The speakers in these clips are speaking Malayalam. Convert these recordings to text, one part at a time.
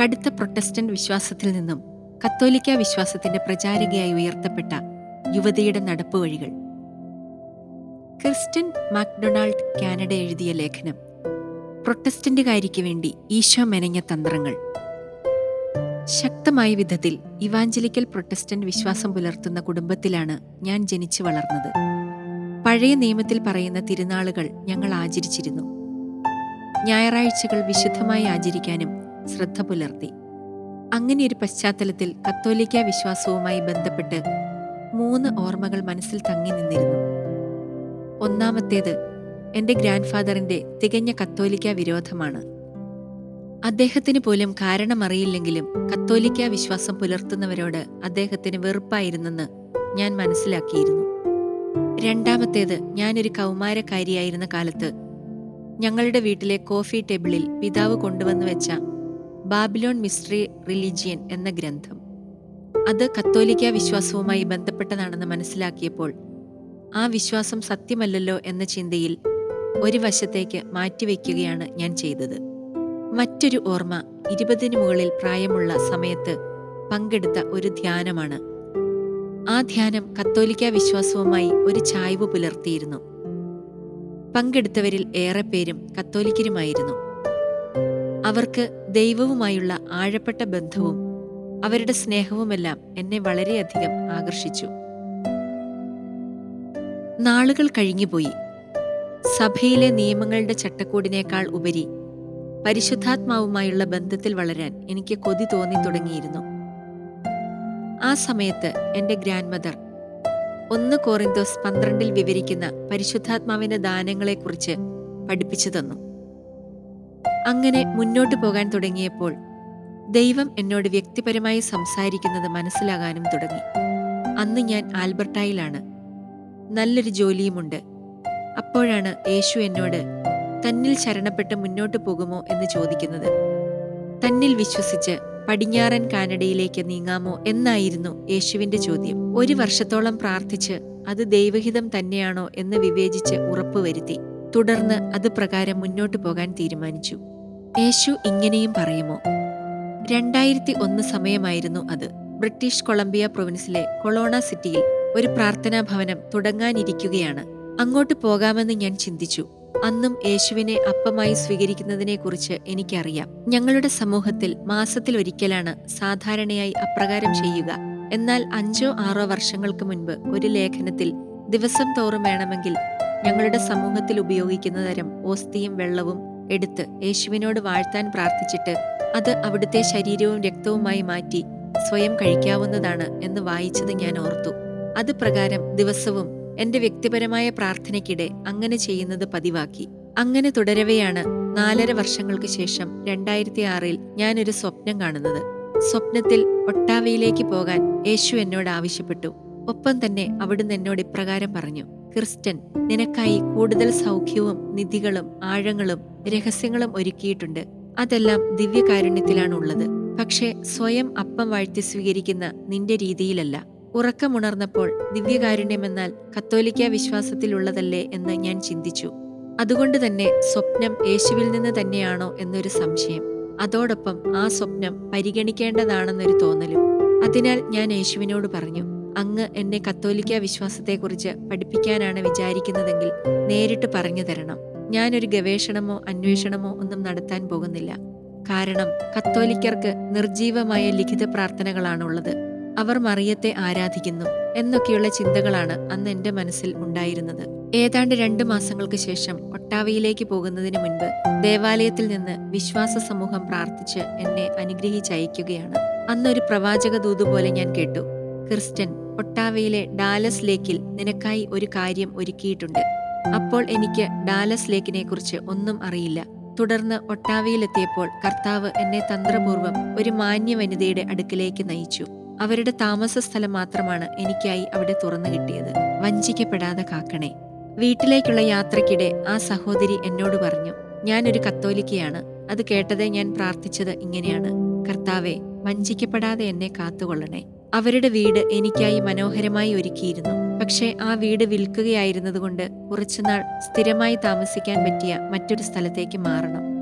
കടുത്ത പ്രൊട്ടസ്റ്റന്റ് വിശ്വാസത്തിൽ നിന്നും കത്തോലിക്ക വിശ്വാസത്തിന്റെ പ്രചാരകയായി ഉയർത്തപ്പെട്ട യുവതിയുടെ നടപ്പുവഴികൾ. ക്രിസ്റ്റ്യൻ മാക്ഡൊണാൾഡ് കാനഡ എഴുതിയ ലേഖനം പ്രൊട്ടസ്റ്റന്റുകാരിക്ക് വേണ്ടി ഈശോ മെനഞ്ഞ തന്ത്രങ്ങൾ. ശക്തമായ വിധത്തിൽ ഇവാഞ്ചലിക്കൽ പ്രൊട്ടസ്റ്റന്റ് വിശ്വാസം പുലർത്തുന്ന കുടുംബത്തിലാണ് ഞാൻ ജനിച്ചു വളർന്നത്. പഴയ നിയമത്തിൽ പറയുന്ന തിരുനാളുകൾ ഞങ്ങൾ ആചരിച്ചിരുന്നു. ഞായറാഴ്ചകൾ വിശുദ്ധമായി ആചരിക്കാനും ശ്രദ്ധ പുലർത്തി. അങ്ങനെയൊരു പശ്ചാത്തലത്തിൽ കത്തോലിക്ക വിശ്വാസവുമായി ബന്ധപ്പെട്ട് 3 ഓർമ്മകൾ മനസ്സിൽ തങ്ങി നിന്നിരുന്നു. ഒന്നാമത്തേത് എൻ്റെ ഗ്രാൻഡ് ഫാദറിൻ്റെ തികഞ്ഞ കത്തോലിക്ക വിരോധമാണ്. അദ്ദേഹത്തിന് പോലും കാരണമറിയില്ലെങ്കിലും കത്തോലിക്ക വിശ്വാസം പുലർത്തുന്നവരോട് അദ്ദേഹത്തിന് വെറുപ്പായിരുന്നെന്ന് ഞാൻ മനസ്സിലാക്കിയിരുന്നു. രണ്ടാമത്തേത്, ഞാനൊരു കൗമാരക്കാരിയായിരുന്ന കാലത്ത് ഞങ്ങളുടെ വീട്ടിലെ കോഫി ടേബിളിൽ പിതാവ് കൊണ്ടുവന്നു വെച്ച ബാബിലോൺ മിസ്റ്ററി റിലീജിയൻ എന്ന ഗ്രന്ഥം. അത് കത്തോലിക്ക വിശ്വാസവുമായി ബന്ധപ്പെട്ടതാണെന്ന് മനസ്സിലാക്കിയപ്പോൾ ആ വിശ്വാസം സത്യമല്ലല്ലോ എന്ന ചിന്തയിൽ ഒരു വശത്തേക്ക് മാറ്റിവെക്കുകയാണ് ഞാൻ ചെയ്തത്. മറ്റൊരു ഓർമ്മ 20-ന് മുകളിൽ പ്രായമുള്ള സമയത്ത് പങ്കെടുത്ത ഒരു ധ്യാനമാണ്. ആ ധ്യാനം കത്തോലിക്ക വിശ്വാസവുമായി ഒരു ചായ്വ് പുലർത്തിയിരുന്നു. പങ്കെടുത്തവരിൽ ഏറെ പേരും കത്തോലിക്കരുമായിരുന്നു. അവർക്ക് ദൈവവുമായുള്ള ആഴപ്പെട്ട ബന്ധവും അവരുടെ സ്നേഹവുമെല്ലാം എന്നെ വളരെയധികം ആകർഷിച്ചു. നാളുകൾ കഴിഞ്ഞുപോയി. സഭയിലെ നിയമങ്ങളുടെ ചട്ടക്കൂടിനേക്കാൾ ഉപരി പരിശുദ്ധാത്മാവുമായുള്ള ബന്ധത്തിൽ വളരാൻ എനിക്ക് കൊതി തോന്നി തുടങ്ങിയിരുന്നു. ആ സമയത്ത് എൻ്റെ ഗ്രാൻഡ് മദർ 1 കോറിന്തോസ് 12 വിവരിക്കുന്ന പരിശുദ്ധാത്മാവിന്റെ ദാനങ്ങളെക്കുറിച്ച് പഠിപ്പിച്ചു തന്നു. അങ്ങനെ മുന്നോട്ടു പോകാൻ തുടങ്ങിയപ്പോൾ ദൈവം എന്നോട് വ്യക്തിപരമായി സംസാരിക്കുന്നത് മനസ്സിലാകാനും തുടങ്ങി. അന്ന് ഞാൻ ആൽബർട്ടായിലാണ്. നല്ലൊരു ജോലിയുമുണ്ട്. അപ്പോഴാണ് യേശു എന്നോട് തന്നിൽ ശരണപ്പെട്ട് മുന്നോട്ടു പോകുമോ എന്ന് ചോദിക്കുന്നത്. തന്നിൽ വിശ്വസിച്ച് പടിഞ്ഞാറൻ കാനഡയിലേക്ക് നീങ്ങാമോ എന്നായിരുന്നു യേശുവിന്റെ ചോദ്യം. 1 വർഷത്തോളം പ്രാർത്ഥിച്ച് അത് ദൈവഹിതം തന്നെയാണോ എന്ന് വിവേചിച്ച് ഉറപ്പുവരുത്തി. തുടർന്ന് അത് പ്രകാരം മുന്നോട്ടു പോകാൻ തീരുമാനിച്ചു. യേശു ഇങ്ങനെയും പറയുമോ? 2001 സമയമായിരുന്നു അത്. ബ്രിട്ടീഷ് കൊളംബിയ പ്രൊവിൻസിലെ കൊളോണ സിറ്റിയിൽ ഒരു പ്രാർത്ഥനാ ഭവനം തുടങ്ങാനിരിക്കുകയാണ്. അങ്ങോട്ട് പോകാമെന്ന് ഞാൻ ചിന്തിച്ചു. അന്നും യേശുവിനെ അപ്പമായി സ്വീകരിക്കുന്നതിനെക്കുറിച്ച് എനിക്കറിയാം. ഞങ്ങളുടെ സമൂഹത്തിൽ മാസത്തിലൊരിക്കലാണ് സാധാരണയായി അപ്രകാരം ചെയ്യുക. എന്നാൽ 5-6 വർഷങ്ങൾക്ക് മുൻപ് ഒരു ലേഖനത്തിൽ ദിവസം തോറും വേണമെങ്കിൽ ഞങ്ങളുടെ സമൂഹത്തിൽ ഉപയോഗിക്കുന്ന തരം ഓസ്തിയും വെള്ളവും എടുത്ത് യേശുവിനോട് വാഴ്ത്താൻ പ്രാർത്ഥിച്ചിട്ട് അത് അവിടുത്തെ ശരീരവും രക്തവുമായി മാറ്റി സ്വയം കഴിക്കാവുന്നതാണ് എന്ന് വായിച്ചത് ഞാൻ ഓർത്തു. അത് പ്രകാരം ദിവസവും എന്റെ വ്യക്തിപരമായ പ്രാർത്ഥനയ്ക്കിടെ അങ്ങനെ ചെയ്യുന്നത് പതിവാക്കി. അങ്ങനെ തുടരവെയാണ് 4.5 വർഷങ്ങൾക്ക് ശേഷം 2006-ൽ ഞാനൊരു സ്വപ്നം കാണുന്നത്. സ്വപ്നത്തിൽ ഒട്ടാവയിലേക്ക് പോകാൻ യേശു എന്നോട് ആവശ്യപ്പെട്ടു. ഒപ്പം തന്നെ അവിടുന്ന് എന്നോട് ഇപ്രകാരം പറഞ്ഞു: ക്രിസ്റ്റ്യൻ, നിനക്കായി കൂടുതൽ സൗഖ്യവും നിധികളും ആഴങ്ങളും രഹസ്യങ്ങളും ഒരുക്കിയിട്ടുണ്ട്. അതെല്ലാം ദിവ്യകാരുണ്യത്തിലാണുള്ളത്. പക്ഷേ സ്വയം അപ്പം വാഴ്ത്തി സ്വീകരിക്കുന്ന നിന്റെ രീതിയിലല്ല. ഉറക്കമുണർന്നപ്പോൾ ദിവ്യകാരുണ്യമെന്നാൽ കത്തോലിക്ക വിശ്വാസത്തിലുള്ളതല്ലേ എന്ന് ഞാൻ ചിന്തിച്ചു. അതുകൊണ്ട് തന്നെ സ്വപ്നം യേശുവിൽ നിന്ന് തന്നെയാണോ എന്നൊരു സംശയം. അതോടൊപ്പം ആ സ്വപ്നം പരിഗണിക്കേണ്ടതാണെന്നൊരു തോന്നലും. അതിനാൽ ഞാൻ യേശുവിനോട് പറഞ്ഞു: അങ്ങ് എന്നെ കത്തോലിക്ക വിശ്വാസത്തെക്കുറിച്ച് പഠിപ്പിക്കാനാണ് വിചാരിക്കുന്നതെങ്കിൽ നേരിട്ട് പറഞ്ഞു തരണം. ഞാനൊരു ഗവേഷണമോ അന്വേഷണമോ ഒന്നും നടത്താൻ പോകുന്നില്ല. കാരണം കത്തോലിക്കർക്ക് നിർജീവമായ ലിഖിത പ്രാർത്ഥനകളാണുള്ളത്. അവർ മറിയത്തെ ആരാധിക്കുന്നു എന്നൊക്കെയുള്ള ചിന്തകളാണ് അന്ന് എൻ്റെ മനസ്സിൽ ഉണ്ടായിരുന്നത്. ഏതാണ്ട് 2 മാസങ്ങൾക്ക് ശേഷം ഒട്ടാവയിലേക്ക് പോകുന്നതിന് മുൻപ് ദേവാലയത്തിൽ നിന്ന് വിശ്വാസ സമൂഹം പ്രാർത്ഥിച്ച് എന്നെ അനുഗ്രഹിച്ചയക്കുകയാണ്. അന്നൊരു പ്രവാചക ദൂതുപോലെ ഞാൻ കേട്ടു: ക്രിസ്റ്റ്യൻ, ഒട്ടാവയിലെ ഡാലസ് ലേക്കിൽ നിനക്കായി ഒരു കാര്യം ഒരുക്കിയിട്ടുണ്ട്. അപ്പോൾ എനിക്ക് ഡാലസ് ലേക്കിനെ കുറിച്ച് ഒന്നും അറിയില്ല. തുടർന്ന് ഒട്ടാവയിലെത്തിയപ്പോൾ കർത്താവ് എന്നെ തന്ത്രപൂർവ്വം ഒരു മാന്യ വനിതയുടെ അടുക്കിലേക്ക് നയിച്ചു. അവരുടെ താമസ സ്ഥലം മാത്രമാണ് എനിക്കായി അവിടെ തുറന്നു കിട്ടിയത്. വഞ്ചിക്കപ്പെടാതെ കാക്കണേ. വീട്ടിലേക്കുള്ള യാത്രയ്ക്കിടെ ആ സഹോദരി എന്നോട് പറഞ്ഞു: ഞാനൊരു കത്തോലിക്കയാണ്. അത് കേട്ടതേ ഞാൻ പ്രാർത്ഥിച്ചത് ഇങ്ങനെയാണ്: കർത്താവേ, വഞ്ചിക്കപ്പെടാതെ എന്നെ കാത്തുകൊള്ളണേ. അവരുടെ വീട് എനിക്കായി മനോഹരമായി ഒരുക്കിയിരുന്നു. പക്ഷേ ആ വീട് വിൽക്കുകയായിരുന്നതുകൊണ്ട് കുറച്ചുനാൾ സ്ഥിരമായി താമസിക്കാൻ പറ്റിയ മറ്റൊരു സ്ഥലത്തേക്ക് മാറണം.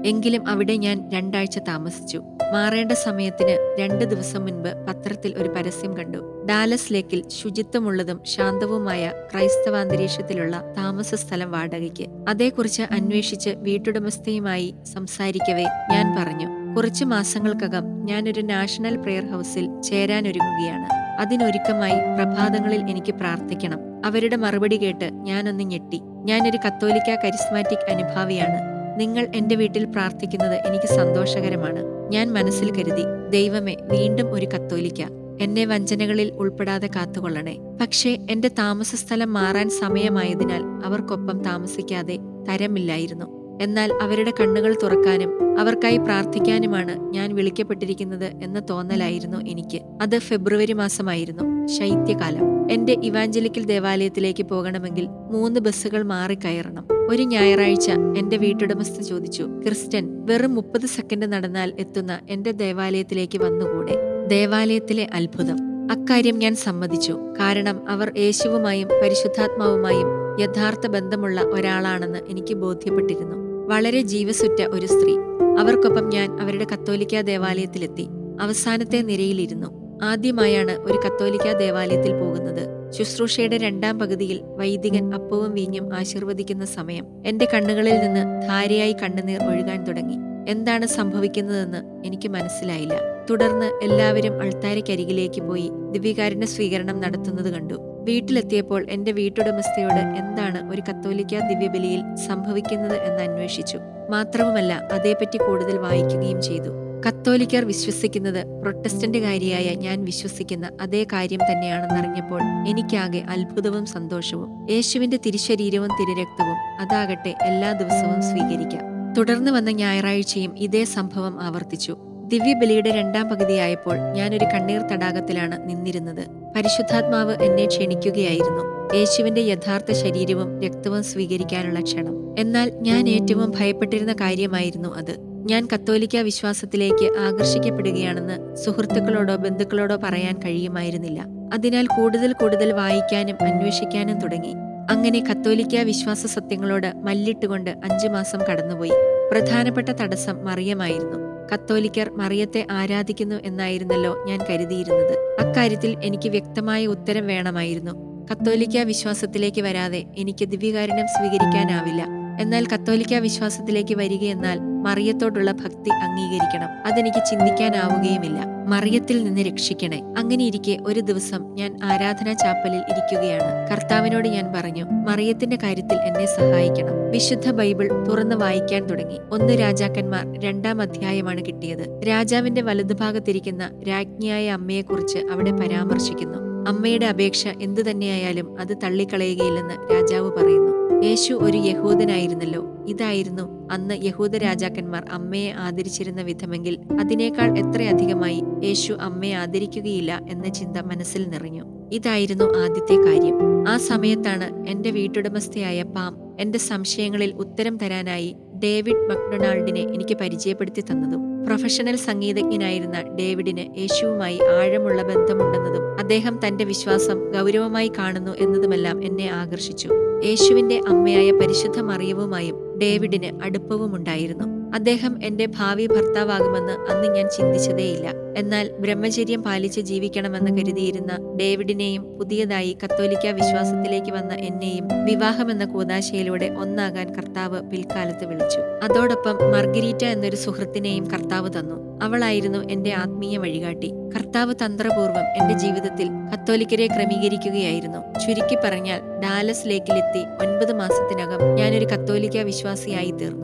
എങ്കിലും അവിടെ ഞാൻ 2 ആഴ്ച താമസിച്ചു. മാറേണ്ട സമയത്തിന് 2 ദിവസം മുൻപ് പത്രത്തിൽ ഒരു പരസ്യം കണ്ടു. ഡാലസ് ലേക്കിൽ ശുചിത്വമുള്ളതും ശാന്തവുമായ ക്രൈസ്തവാന്തരീക്ഷത്തിലുള്ള താമസ സ്ഥലം വാടകയ്ക്ക്. അതേക്കുറിച്ച് അന്വേഷിച്ച് വീട്ടുടമസ്ഥയുമായി സംസാരിക്കവേ ഞാൻ പറഞ്ഞു, കുറച്ചു മാസങ്ങൾക്കകം ഞാനൊരു നാഷണൽ പ്രെയർ ഹൗസിൽ ചേരാനൊരുങ്ങുകയാണ്. അതിനൊരുക്കമായി പ്രഭാതങ്ങളിൽ എനിക്ക് പ്രാർത്ഥിക്കണം. അവരുടെ മറുപടി കേട്ട് ഞാനൊന്ന് ഞെട്ടി. ഞാനൊരു കത്തോലിക്ക കരിസ്മാറ്റിക് അനുഭാവിയാണ്. നിങ്ങൾ എന്റെ വീട്ടിൽ പ്രാർത്ഥിക്കുന്നത് എനിക്ക് സന്തോഷകരമാണ്. ഞാൻ മനസ്സിൽ കരുതി, ദൈവമേ, വീണ്ടും ഒരു കത്തോലിക്ക. എന്നെ വഞ്ചനകളിൽ ഉൾപ്പെടാതെ കാത്തുകൊള്ളണേ. പക്ഷേ എന്റെ താമസസ്ഥലം മാറാൻ സമയമായതിനാൽ അവർക്കൊപ്പം താമസിക്കാതെ തരമില്ലായിരുന്നു. എന്നാൽ അവരുടെ കണ്ണുകൾ തുറക്കാനും അവർക്കായി പ്രാർത്ഥിക്കാനുമാണ് ഞാൻ വിളിക്കപ്പെട്ടിരിക്കുന്നത് എന്ന തോന്നലായിരുന്നു എനിക്ക്. അത് ഫെബ്രുവരി മാസമായിരുന്നു, ശൈത്യകാലം. എന്റെ ഇവാഞ്ചലിക്കൽ ദേവാലയത്തിലേക്ക് പോകണമെങ്കിൽ 3 ബസ്സുകൾ മാറിക്കയറണം. ഒരു ഞായറാഴ്ച എന്റെ വീട്ടുടമസ്ഥ ചോദിച്ചു, ക്രിസ്റ്റൻ, വെറും 30 സെക്കൻഡ് നടന്നാൽ എത്തുന്ന എന്റെ ദേവാലയത്തിലേക്ക് വന്നുകൂടെ? ദേവാലയത്തിലെ അത്ഭുതം. അക്കാര്യം ഞാൻ സമ്മതിച്ചു. കാരണം അവർ യേശുവുമായും പരിശുദ്ധാത്മാവുമായും യഥാർത്ഥ ബന്ധമുള്ള ഒരാളാണെന്ന് എനിക്ക് ബോധ്യപ്പെട്ടിരുന്നു. വളരെ ജീവസുറ്റ ഒരു സ്ത്രീ. അവർക്കൊപ്പം ഞാൻ അവരുടെ കത്തോലിക്ക ദേവാലയത്തിലെത്തി. അവസാനത്തെ നിരയിലിരുന്നു. ആദ്യമായാണ് ഒരു കത്തോലിക്ക ദേവാലയത്തിൽ പോകുന്നത്. ശുശ്രൂഷയുടെ 2ാം പകുതിയിൽ വൈദികൻ അപ്പവും വീഞ്ഞും ആശീർവദിക്കുന്ന സമയം എന്റെ കണ്ണുകളിൽ നിന്ന് ധാരയായി കണ്ണുനീർ ഒഴുകാൻ തുടങ്ങി. എന്താണ് സംഭവിക്കുന്നതെന്ന് എനിക്ക് മനസ്സിലായില്ല. തുടർന്ന് എല്ലാവരും അൾത്താരയ്ക്കരികിലേക്ക് പോയി ദിവ്യകാരുണ്യ സ്വീകരണം നടത്തുന്നത് കണ്ടു. വീട്ടിലെത്തിയപ്പോൾ എന്റെ വീട്ടുടമസ്ഥയോട് എന്താണ് ഒരു കത്തോലിക്ക ദിവ്യബലിയിൽ സംഭവിക്കുന്നത് എന്ന് അന്വേഷിച്ചു. മാത്രവുമല്ല, അതേപ്പറ്റി കൂടുതൽ വായിക്കുകയും ചെയ്തു. കത്തോലിക്കർ വിശ്വസിക്കുന്നത് പ്രൊട്ടസ്റ്റന്റുകാരിയായ ഞാൻ വിശ്വസിക്കുന്ന അതേ കാര്യം തന്നെയാണെന്നറിഞ്ഞപ്പോൾ എനിക്കാകെ അത്ഭുതവും സന്തോഷവും. യേശുവിന്റെ തിരുശരീരവും തിരുരക്തവും അതാകട്ടെ എല്ലാ ദിവസവും സ്വീകരിക്കാം. തുടർന്ന് വന്ന ഞായറാഴ്ചയും ഇതേ സംഭവം ആവർത്തിച്ചു. ദിവ്യബലിയുടെ 2ാം പകുതിയായപ്പോൾ ഞാനൊരു കണ്ണീർ തടാകത്തിലാണ് നിന്നിരുന്നത്. പരിശുദ്ധാത്മാവ് എന്നെ ക്ഷണിക്കുകയായിരുന്നു. യേശുവിന്റെ യഥാർത്ഥ ശരീരവും രക്തവും സ്വീകരിക്കാനുള്ള ക്ഷണം. എന്നാൽ ഞാൻ ഏറ്റവും ഭയപ്പെട്ടിരുന്ന കാര്യമായിരുന്നു അത്. ഞാൻ കത്തോലിക്ക വിശ്വാസത്തിലേക്ക് ആകർഷിക്കപ്പെടുകയാണെന്ന് സുഹൃത്തുക്കളോടോ ബന്ധുക്കളോടോ പറയാൻ കഴിയുമായിരുന്നില്ല. അതിനാൽ കൂടുതൽ വായിക്കാനും അന്വേഷിക്കാനും തുടങ്ങി. അങ്ങനെ കത്തോലിക്ക വിശ്വാസ സത്യങ്ങളോട് മല്ലിട്ടുകൊണ്ട് 5 മാസം കടന്നുപോയി. പ്രധാനപ്പെട്ട തടസ്സം മറിയമായിരുന്നു. കത്തോലിക്കർ മറിയത്തെ ആരാധിക്കുന്നു എന്നായിരുന്നല്ലോ ഞാൻ കരുതിയിരുന്നത്. അക്കാര്യത്തിൽ എനിക്ക് വ്യക്തമായ ഉത്തരം വേണമായിരുന്നു. കത്തോലിക്ക വിശ്വാസത്തിലേക്ക് വരാതെ എനിക്ക് ദിവ്യകാരുണ്യം സ്വീകരിക്കാനാവില്ല. എന്നാൽ കത്തോലിക്ക വിശ്വാസത്തിലേക്ക് വരികയെന്നാൽ മറിയത്തോടുള്ള ഭക്തി അംഗീകരിക്കണം. അതെനിക്ക് ചിന്തിക്കാനാവുകയുമില്ല. മറിയത്തിൽ നിന്ന് രക്ഷിക്കണേ. അങ്ങനെയിരിക്കെ ഒരു ദിവസം ഞാൻ ആരാധനാ ചാപ്പലിൽ ഇരിക്കുകയാണ്. കർത്താവിനോട് ഞാൻ പറഞ്ഞു, മറിയത്തിന്റെ കാര്യത്തിൽ എന്നെ സഹായിക്കണം. വിശുദ്ധ ബൈബിൾ തുറന്ന് വായിക്കാൻ തുടങ്ങി. 1 രാജാക്കന്മാർ 2ാം അധ്യായമാണ് കിട്ടിയത്. രാജാവിന്റെ വലതുഭാഗത്തിരിക്കുന്ന രാജ്ഞിയായ അമ്മയെക്കുറിച്ച് അവിടെ പരാമർശിക്കുന്നു. അമ്മയുടെ അപേക്ഷ എന്തു തന്നെയായാലും അത് തള്ളിക്കളയുകയില്ലെന്ന് രാജാവ് പറയുന്നു. യേശു ഒരു യഹൂദനായിരുന്നല്ലോ. ഇതായിരുന്നു അന്ന് യഹൂദ രാജാക്കന്മാർ അമ്മയെ ആദരിച്ചിരുന്ന വിധമെങ്കിൽ അതിനേക്കാൾ എത്രയധികമായി യേശു അമ്മയെ ആദരിക്കുകയില്ല എന്ന ചിന്ത മനസ്സിൽ നിറഞ്ഞു. ഇതായിരുന്നു ആദ്യത്തെ കാര്യം. ആ സമയത്താണ് എന്റെ വീട്ടുടമസ്ഥയായ പാം എന്റെ സംശയങ്ങളിൽ ഉത്തരം തരാനായി ഡേവിഡ് മക്ഡൊണാൾഡിനെ എനിക്ക് പരിചയപ്പെടുത്തി തന്നതും. പ്രൊഫഷണൽ സംഗീതജ്ഞനായിരുന്ന ഡേവിഡിന് യേശുവുമായി ആഴമുള്ള ബന്ധമുണ്ടെന്നതും അദ്ദേഹം തന്റെ വിശ്വാസം ഗൗരവമായി കാണുന്നു എന്നതുമെല്ലാം എന്നെ ആകർഷിച്ചു. യേശുവിന്റെ അമ്മയായ പരിശുദ്ധ മറിയവുമായും ഡേവിഡിന് അടുപ്പവുമുണ്ടായിരുന്നു. അദ്ദേഹം എന്റെ ഭാവി ഭർത്താവാകുമെന്ന് അന്ന് ഞാൻ ചിന്തിച്ചതേയില്ല. എന്നാൽ ബ്രഹ്മചര്യം പാലിച്ച് ജീവിക്കണമെന്ന് കരുതിയിരുന്ന ഡേവിഡിനെയും പുതിയതായി കത്തോലിക്ക വിശ്വാസത്തിലേക്ക് വന്ന എന്നെയും വിവാഹമെന്ന കൂദാശയിലൂടെ ഒന്നാകാൻ കർത്താവ് പിൽക്കാലത്ത് വിളിച്ചു. അതോടൊപ്പം മർഗരീറ്റ എന്നൊരു സുഹൃത്തിനെയും കർത്താവ് തന്നു. അവളായിരുന്നു എന്റെ ആത്മീയ വഴികാട്ടി. കർത്താവ് തന്ത്രപൂർവ്വം എന്റെ ജീവിതത്തിൽ കത്തോലിക്കരെ ക്രമീകരിക്കുകയായിരുന്നു. ചുരുക്കി പറഞ്ഞാൽ ഡാലസ് ലേക്കിലെത്തി 9 മാസത്തിനകം ഞാനൊരു കത്തോലിക്ക വിശ്വാസിയായി തീർന്നു.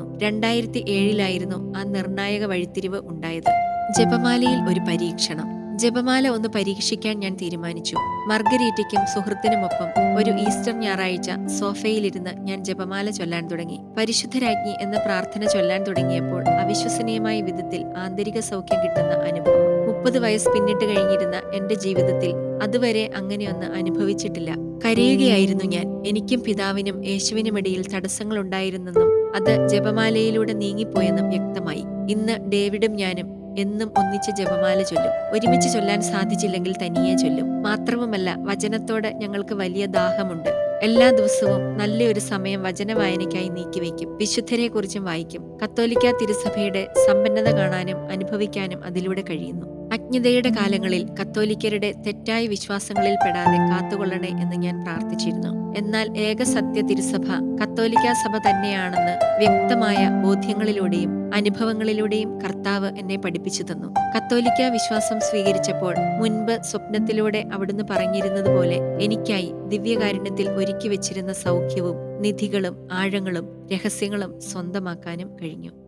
2007 ആ നിർണായക വഴിത്തിരിവ് ഉണ്ടായത്. ജപമാലയിൽ ഒരു പരീക്ഷണം. ജപമാല ഒന്ന് പരീക്ഷിക്കാൻ ഞാൻ തീരുമാനിച്ചു. മർഗരീറ്റയ്ക്കും സുഹൃത്തിനുമൊപ്പം ഒരു ഈസ്റ്റർ ഞായറാഴ്ച സോഫയിലിരുന്ന് ഞാൻ ജപമാല ചൊല്ലാൻ തുടങ്ങി. പരിശുദ്ധരാജ്ഞി എന്ന പ്രാർത്ഥന ചൊല്ലാൻ തുടങ്ങിയപ്പോൾ അവിശ്വസനീയമായ വിധത്തിൽ ആന്തരിക സൗഖ്യം കിട്ടുന്ന അനുഭവം. 30 വയസ്സ് പിന്നിട്ട് കഴിഞ്ഞിരുന്ന എന്റെ ജീവിതത്തിൽ അതുവരെ അങ്ങനെയൊന്ന് അനുഭവിച്ചിട്ടില്ല. കരയുകയായിരുന്നു ഞാൻ. എനിക്കും പിതാവിനും യേശുവിനുമിടയിൽ തടസ്സങ്ങളുണ്ടായിരുന്നെന്നും അത് ജപമാലയിലൂടെ നീങ്ങിപ്പോയെന്നും വ്യക്തമായി. ഇന്ന് ഡേവിഡും ഞാനും എന്നും ഒന്നിച്ച് ജപമാല ചൊല്ലും. ഒരുമിച്ച് ചൊല്ലാൻ സാധിച്ചില്ലെങ്കിൽ തനിയെ ചൊല്ലും. മാത്രവുമല്ല, വചനത്തോട് ഞങ്ങൾക്ക് വലിയ ദാഹമുണ്ട്. എല്ലാ ദിവസവും നല്ലൊരു സമയം വചനവായനയ്ക്കായി നീക്കിവെക്കും. വിശുദ്ധരെക്കുറിച്ചും വായിക്കും. കത്തോലിക്കാ തിരുസഭയുടെ സമ്പന്നത കാണാനും അനുഭവിക്കാനും അതിലൂടെ കഴിയുന്നു. അജ്ഞതയുടെ കാലങ്ങളിൽ കത്തോലിക്കരുടെ തെറ്റായ വിശ്വാസങ്ങളിൽ പെടാതെ കാത്തുകൊള്ളണേ എന്ന് ഞാൻ പ്രാർത്ഥിച്ചിരുന്നു. എന്നാൽ ഏകസത്യ തിരുസഭ കത്തോലിക്കാ സഭ തന്നെയാണെന്ന് വ്യക്തമായ ബോധ്യങ്ങളിലൂടെയും അനുഭവങ്ങളിലൂടെയും കർത്താവ് എന്നെ പഠിപ്പിച്ചു തന്നു. കത്തോലിക്കാ വിശ്വാസം സ്വീകരിച്ചപ്പോൾ മുൻപ് സ്വപ്നത്തിലൂടെ അവിടുന്ന് പറഞ്ഞിരുന്നത് പോലെ എനിക്കായി ദിവ്യകാരുണ്യത്തിൽ ഒരുക്കി വെച്ചിരുന്ന സൗഖ്യവും നിധികളും ആഴങ്ങളും രഹസ്യങ്ങളും സ്വന്തമാക്കാനും കഴിഞ്ഞു.